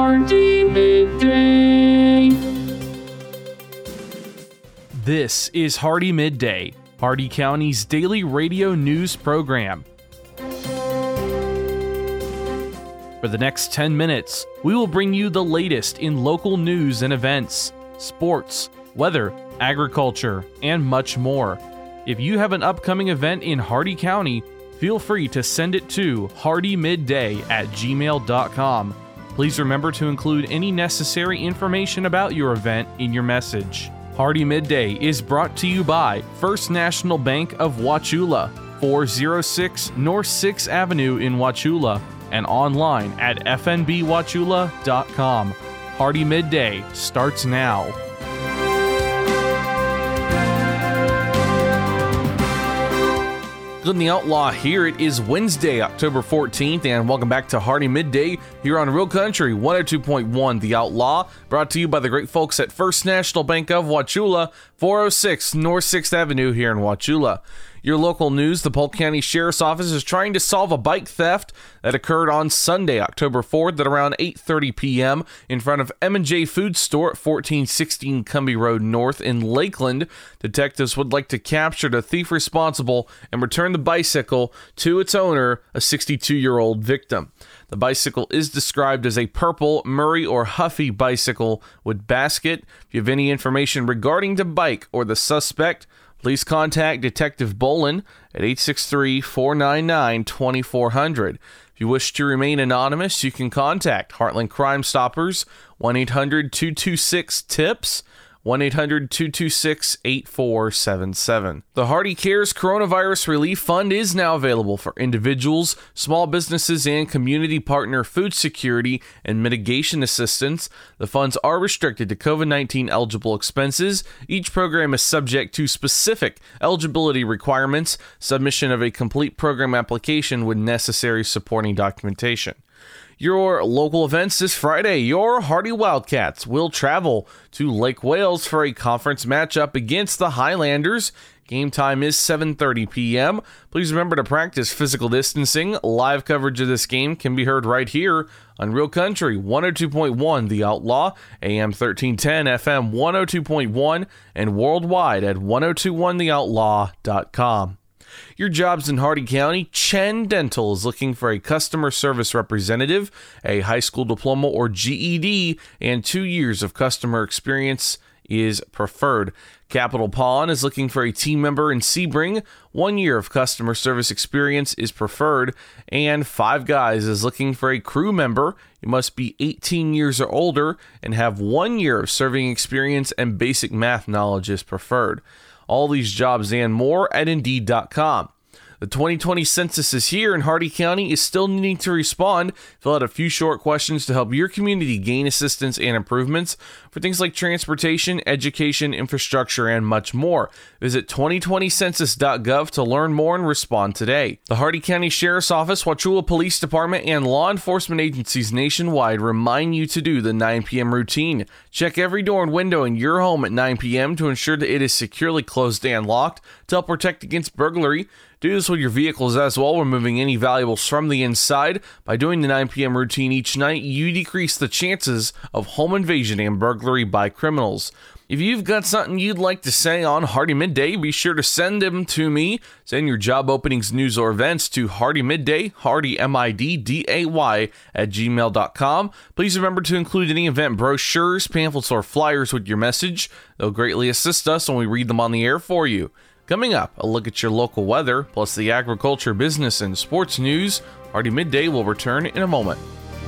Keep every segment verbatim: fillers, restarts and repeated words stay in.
Hardy Midday. This is Hardy Midday, Hardy County's daily radio news program. For the next ten minutes, we will bring you the latest in local news and events, sports, weather, agriculture, and much more. If you have an upcoming event in Hardy County, feel free to send it to hardymidday at gmail dot com. Please remember to include any necessary information about your event in your message. Hardy Midday is brought to you by First National Bank of Wauchula, four oh six North sixth Avenue in Wauchula, and online at f n b wauchula dot com. Hardy Midday starts now. Glenn the Outlaw here. It is Wednesday, October fourteenth, and welcome back to Hardy Midday here on Real Country one oh two point one The Outlaw, brought to you by the great folks at First National Bank of Wauchula, four oh six North sixth Avenue here in Wauchula. Your local news: the Polk County Sheriff's Office is trying to solve a bike theft that occurred on Sunday, October fourth at around eight thirty p.m. in front of M and J Food Store at fourteen sixteen Cumbie Road North in Lakeland. Detectives would like to capture the thief responsible and return the bicycle to its owner, a sixty-two-year-old victim. The bicycle is described as a purple Murray or Huffy bicycle with basket. If you have any information regarding the bike or the suspect, please contact Detective Bolin at eight six three, four nine nine, two four zero zero. If you wish to remain anonymous, you can contact Heartland Crime Stoppers, one eight hundred, two two six, T I P S, one eight hundred, two two six, eight four seven seven. The Hardy Cares Coronavirus Relief Fund is now available for individuals, small businesses, and community partner food security and mitigation assistance. The funds are restricted to covid nineteen eligible expenses. Each program is subject to specific eligibility requirements, submission of a complete program application with necessary supporting documentation. Your local events this Friday. Your Hardy Wildcats will travel to Lake Wales for a conference matchup against the Highlanders. Game time is seven thirty p.m. Please remember to practice physical distancing. Live coverage of this game can be heard right here on Real Country one oh two point one The Outlaw, A M thirteen ten, F M one oh two point one, and worldwide at ten twenty-one the outlaw dot com. Your jobs in Hardy County. Chen Dental is looking for a customer service representative, a high school diploma or G E D, and two years of customer experience is preferred. Capital Pawn is looking for a team member in Sebring. One year of customer service experience is preferred. And Five Guys is looking for a crew member. You must be eighteen years or older and have one year of serving experience, and basic math knowledge is preferred. All these jobs and more at Indeed dot com. The twenty twenty census is here, and Hardy County is still needing to respond. Fill out a few short questions to help your community gain assistance and improvements for things like transportation, education, infrastructure, and much more. Visit twenty twenty census dot gov to learn more and respond today. The Hardy County Sheriff's Office, Wauchula Police Department, and law enforcement agencies nationwide remind you to do the nine p.m. routine. Check every door and window in your home at nine p.m. to ensure that it is securely closed and locked to help protect against burglary. Do this with your vehicles as well, removing any valuables from the inside. By doing the nine p.m. routine each night, you decrease the chances of home invasion and burglary by criminals. If you've got something you'd like to say on Hardy Midday, be sure to send them to me. Send your job openings, news, or events to Hardy Midday, Hardy, M I D D A Y, at gmail dot com. Please remember to include any event brochures, pamphlets, or flyers with your message. They'll greatly assist us when we read them on the air for you. Coming up, a look at your local weather, plus the agriculture, business, and sports news. Hardy Midday will return in a moment.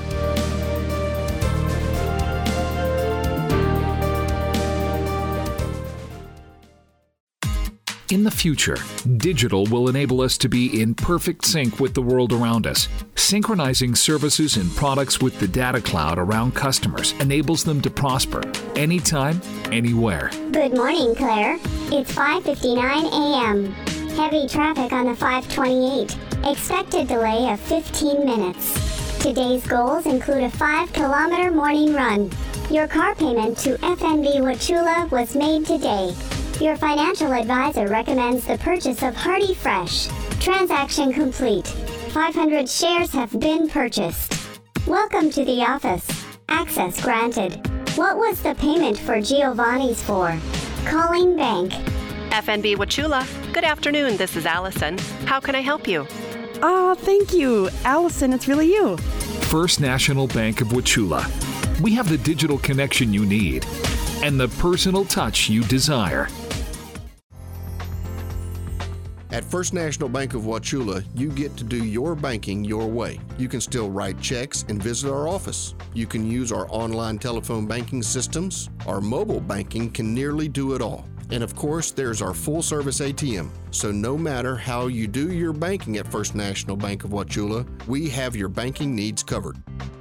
In the future, digital will enable us to be in perfect sync with the world around us. Synchronizing services and products with the data cloud around customers enables them to prosper anytime, anywhere. Good morning, Claire. It's five fifty-nine a.m. Heavy traffic on the five twenty-eight. Expected delay of fifteen minutes. Today's goals include a five kilometer morning run. Your car payment to F N B Wauchula was made today. Your financial advisor recommends the purchase of Hardy Fresh. Transaction complete. five hundred shares have been purchased. Welcome to the office. Access granted. What was the payment for Giovanni's for? Calling bank. F N B Wauchula. Good afternoon, this is Allison. How can I help you? Ah, thank you. Allison, it's really you. First National Bank of Wauchula. We have the digital connection you need and the personal touch you desire. At First National Bank of Wauchula, you get to do your banking your way. You can still write checks and visit our office. You can use our online telephone banking systems. Our mobile banking can nearly do it all. And of course, there's our full-service A T M. So no matter how you do your banking at First National Bank of Wauchula, we have your banking needs covered.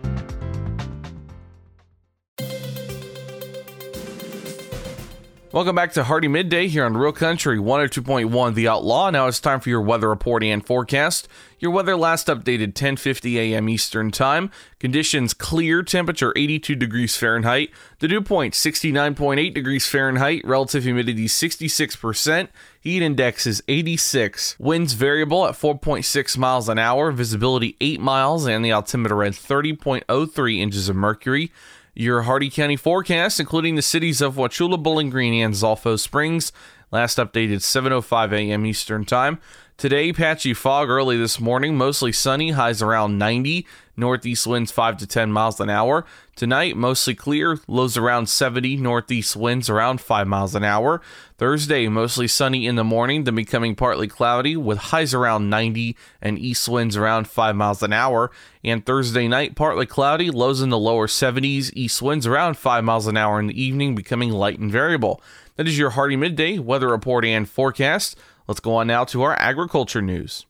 Welcome back to Hardee Midday here on Real Country one oh two point one The Outlaw. Now it's time for your weather report and forecast. Your weather last updated ten fifty a.m. Eastern Time. Conditions clear, temperature eighty-two degrees Fahrenheit. The dew point sixty-nine point eight degrees Fahrenheit. Relative humidity sixty-six percent. Heat index is eighty-six. Winds variable at four point six miles an hour. Visibility eight miles and the altimeter at thirty point oh three inches of mercury. Your Hardee County forecast, including the cities of Wauchula, Bowling Green, and Zolfo Springs, last updated seven oh five a.m. Eastern Time. Today, patchy fog early this morning, mostly sunny, highs around ninety, northeast winds five to ten miles an hour. Tonight, mostly clear, lows around seventy, northeast winds around five miles an hour. Thursday, mostly sunny in the morning, then becoming partly cloudy with highs around ninety and east winds around five miles an hour. And Thursday night, partly cloudy, lows in the lower seventies, east winds around five miles an hour in the evening, becoming light and variable. That is your Hardee Midday weather report and forecast. Let's go on now to our agriculture news.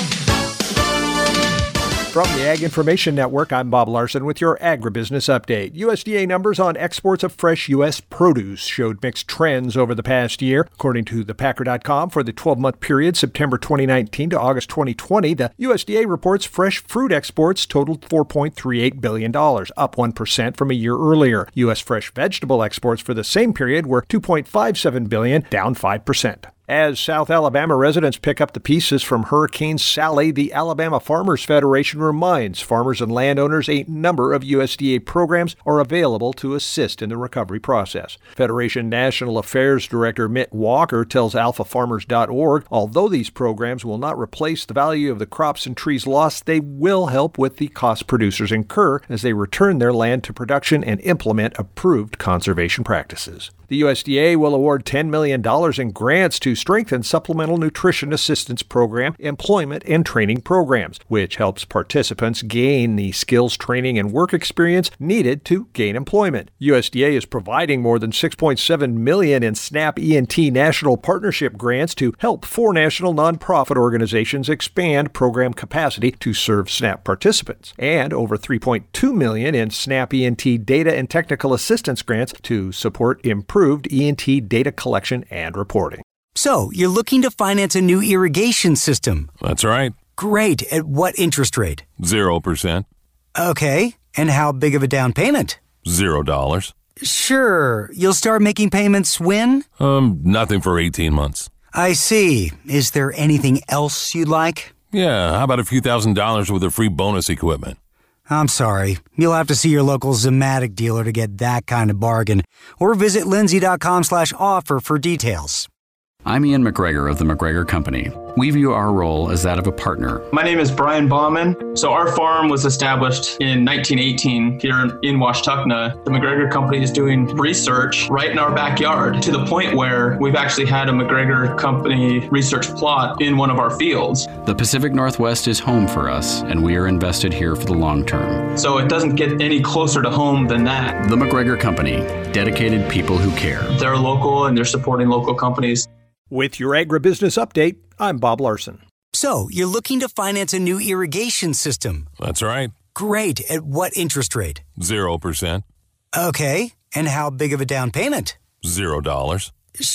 From the Ag Information Network, I'm Bob Larson with your agribusiness update. U S D A numbers on exports of fresh U S produce showed mixed trends over the past year. According to the Packer dot com, for the twelve-month period September twenty nineteen to August twenty twenty, the U S D A reports fresh fruit exports totaled four point three eight billion dollars, up one percent from a year earlier. U S fresh vegetable exports for the same period were two point five seven billion dollars, down five percent. As South Alabama residents pick up the pieces from Hurricane Sally, the Alabama Farmers Federation reminds farmers and landowners a number of U S D A programs are available to assist in the recovery process. Federation National Affairs Director Mitt Walker tells alpha farmers dot org, although these programs will not replace the value of the crops and trees lost, they will help with the costs producers incur as they return their land to production and implement approved conservation practices. The U S D A will award ten million dollars in grants to strengthen Supplemental Nutrition Assistance Program, employment, and training programs, which helps participants gain the skills, training, and work experience needed to gain employment. U S D A is providing more than six point seven million dollars in SNAP E and T National Partnership grants to help four national nonprofit organizations expand program capacity to serve SNAP participants, and over three point two million dollars in SNAP E and T data and technical assistance grants to support improved E and T data collection and reporting. So, you're looking to finance a new irrigation system? That's right. Great. At what interest rate? Zero percent. Okay. And how big of a down payment? Zero dollars. Sure. You'll start making payments when? Um, nothing for eighteen months. I see. Is there anything else you'd like? Yeah, how about a few thousand dollars with a free bonus equipment? I'm sorry. You'll have to see your local Zematic dealer to get that kind of bargain, or visit lindsay.com slash offer for details. I'm Ian McGregor of the McGregor Company. We view our role as that of a partner. My name is Brian Bauman. So our farm was established in nineteen eighteen here in Washtenaw. The McGregor Company is doing research right in our backyard to the point where we've actually had a McGregor Company research plot in one of our fields. The Pacific Northwest is home for us, and we are invested here for the long term. So it doesn't get any closer to home than that. The McGregor Company, dedicated people who care. They're local and they're supporting local companies. With your agribusiness update, I'm Bob Larson. So, you're looking to finance a new irrigation system? That's right. Great. At what interest rate? Zero percent. Okay. And how big of a down payment? Zero dollars.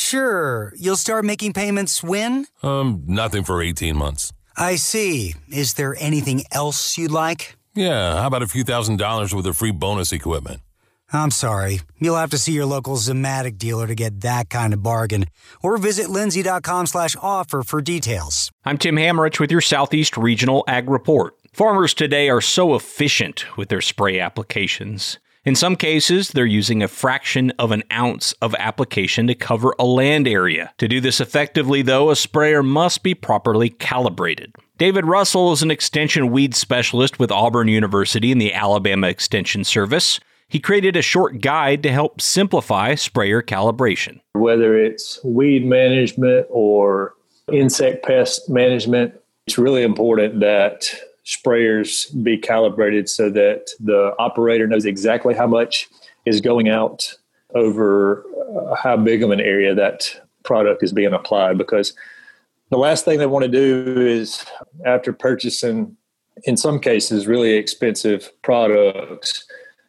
Sure. You'll start making payments when? Um, nothing for eighteen months. I see. Is there anything else you'd like? Yeah, how about a few thousand dollars with a free bonus equipment? I'm sorry. You'll have to see your local Zematic dealer to get that kind of bargain, or visit lindsay.com slash offer for details. I'm Tim Hammerich with your Southeast Regional Ag Report. Farmers today are so efficient with their spray applications. In some cases, they're using a fraction of an ounce of application to cover a land area. To do this effectively, though, a sprayer must be properly calibrated. David Russell is an extension weed specialist with Auburn University in the Alabama Extension Service. He created a short guide to help simplify sprayer calibration. Whether it's weed management or insect pest management, it's really important that sprayers be calibrated so that the operator knows exactly how much is going out over uh, how big of an area that product is being applied. Because the last thing they want to do is, after purchasing, in some cases, really expensive products,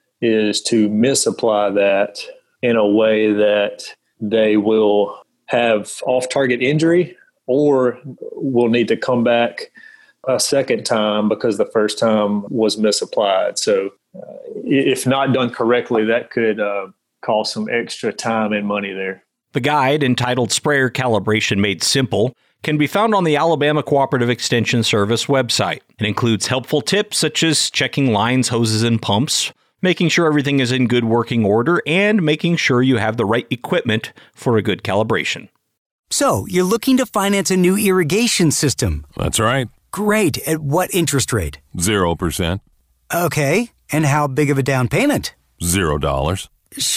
is to misapply that in a way that they will have off-target injury or will need to come back a second time because the first time was misapplied. So uh, if not done correctly, that could uh, cost some extra time and money there. The guide, entitled Sprayer Calibration Made Simple, can be found on the Alabama Cooperative Extension Service website. It includes helpful tips such as checking lines, hoses, and pumps, making sure everything is in good working order, and making sure you have the right equipment for a good calibration. So, you're looking to finance a new irrigation system? That's right. Great. At what interest rate? Zero percent. Okay. And how big of a down payment? Zero dollars.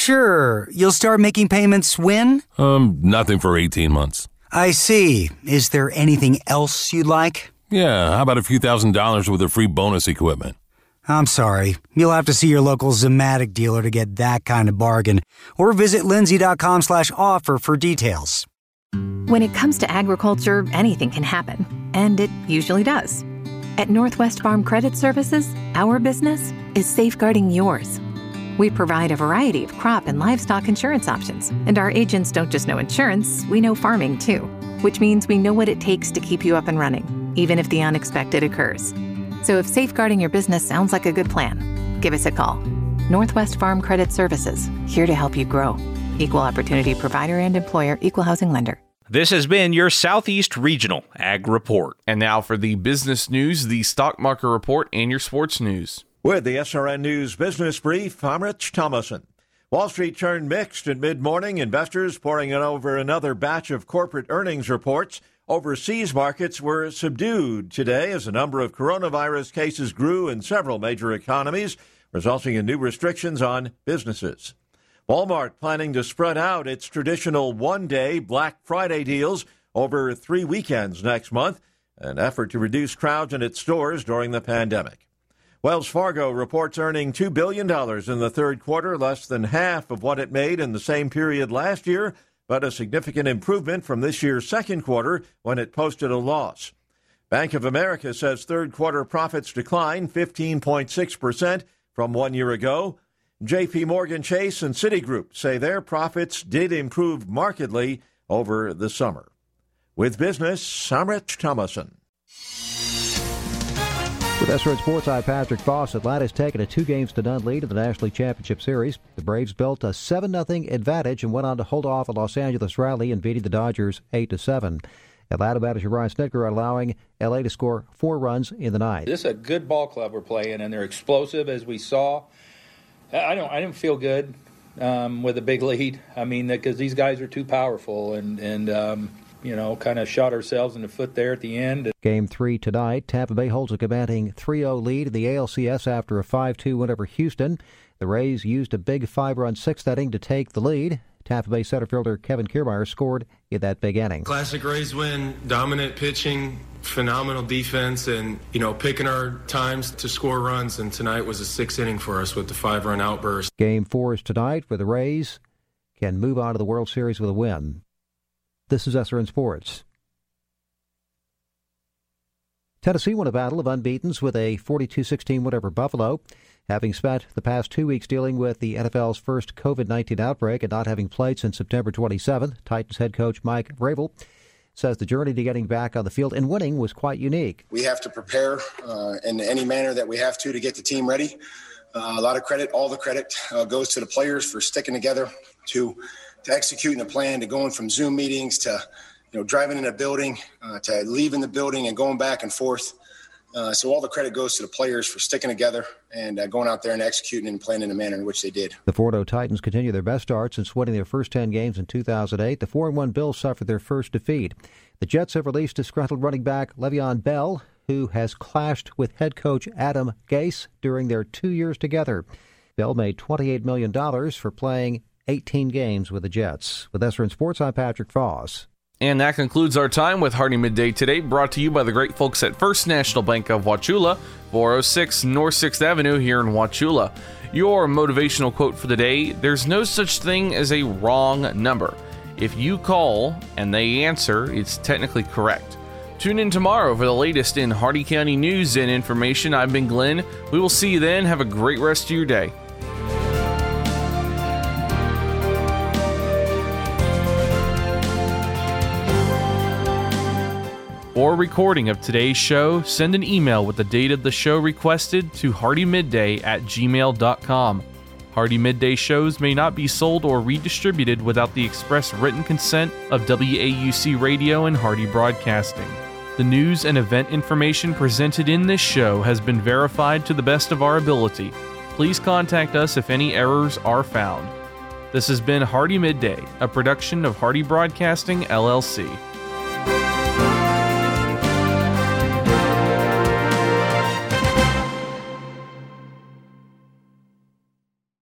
Sure. You'll start making payments when? Um, nothing for eighteen months. I see. Is there anything else you'd like? Yeah, how about a few thousand dollars with a free bonus equipment? I'm sorry. You'll have to see your local Zematic dealer to get that kind of bargain, or visit lindsay.com slash offer for details. When it comes to agriculture, anything can happen, and it usually does. At Northwest Farm Credit Services, our business is safeguarding yours. We provide a variety of crop and livestock insurance options, and our agents don't just know insurance, we know farming too, which means we know what it takes to keep you up and running, even if the unexpected occurs. So if safeguarding your business sounds like a good plan, give us a call. Northwest Farm Credit Services, here to help you grow. Equal opportunity provider and employer, equal housing lender. This has been your Southeast Regional Ag Report. And now for the business news, the stock market report, and your sports news. With the S R N News Business Brief, I'm Rich Thomason. Wall Street turned mixed in mid-morning. Investors pouring in over another batch of corporate earnings reports. Overseas markets were subdued today as a number of coronavirus cases grew in several major economies, resulting in new restrictions on businesses. Walmart planning to spread out its traditional one-day Black Friday deals over three weekends next month, an effort to reduce crowds in its stores during the pandemic. Wells Fargo reports earning two billion dollars in the third quarter, less than half of what it made in the same period last year, but a significant improvement from this year's second quarter when it posted a loss. Bank of America says third quarter profits declined fifteen point six percent from one year ago. J P Morgan Chase and Citigroup say their profits did improve markedly over the summer. With business, I'm Rich Thomason. With S R N Sports, I'm Patrick Foss. Atlanta's taken a two games to none lead in the National League Championship Series. The Braves built a seven nothing advantage and went on to hold off a Los Angeles rally and beating the Dodgers eight to seven. Atlanta manager Ryan Snitker allowing L A to score four runs in the ninth. This is a good ball club we're playing, and they're explosive, as we saw. I don't. I didn't feel good um, with a big lead. I mean, because these guys are too powerful, and and um, you know, kind of shot ourselves in the foot there at the end. Game three tonight. Tampa Bay holds a commanding three oh lead in the A L C S after a five two win over Houston. The Rays used a big five-run sixth inning to take the lead. Tampa Bay center fielder Kevin Kiermaier scored in that big inning. Classic Rays win, dominant pitching, phenomenal defense, and, you know, picking our times to score runs. And tonight was a sixth inning for us with the five-run outburst. Game four is tonight, where the Rays can move on to the World Series with a win. This is S R N Sports. Tennessee won a battle of unbeatens with a forty-two sixteen win over Buffalo. Having spent the past two weeks dealing with the N F L's first covid nineteen outbreak and not having played since September twenty-seventh, Titans head coach Mike Vrabel says the journey to getting back on the field and winning was quite unique. We have to prepare uh, in any manner that we have to to get the team ready. Uh, a lot of credit, all the credit uh, goes to the players for sticking together, to to executing a plan, to going from Zoom meetings to, you know, driving in a building, uh, to leaving the building and going back and forth. Uh, so all the credit goes to the players for sticking together and uh, going out there and executing and playing in the manner in which they did. The four and oh Titans continue their best start since winning their first ten games in two thousand eight. The four and one Bills suffered their first defeat. The Jets have released disgruntled running back Le'Veon Bell, who has clashed with head coach Adam Gase during their two years together. Bell made twenty-eight million dollars for playing eighteen games with the Jets. With S R N Sports, I'm Patrick Foss. And that concludes our time with Hardee Midday today, brought to you by the great folks at First National Bank of Wauchula, four oh six North sixth Avenue here in Wauchula. Your motivational quote for the day: there's no such thing as a wrong number. If you call and they answer, it's technically correct. Tune in tomorrow for the latest in Hardee County news and information. I've been Glenn. We will see you then. Have a great rest of your day. For a recording of today's show, send an email with the date of the show requested to hardymidday at gmail dot com. Hardee Midday shows may not be sold or redistributed without the express written consent of W A U C Radio and Hardee Broadcasting. The news and event information presented in this show has been verified to the best of our ability. Please contact us if any errors are found. This has been Hardee Midday, a production of Hardee Broadcasting, L L C.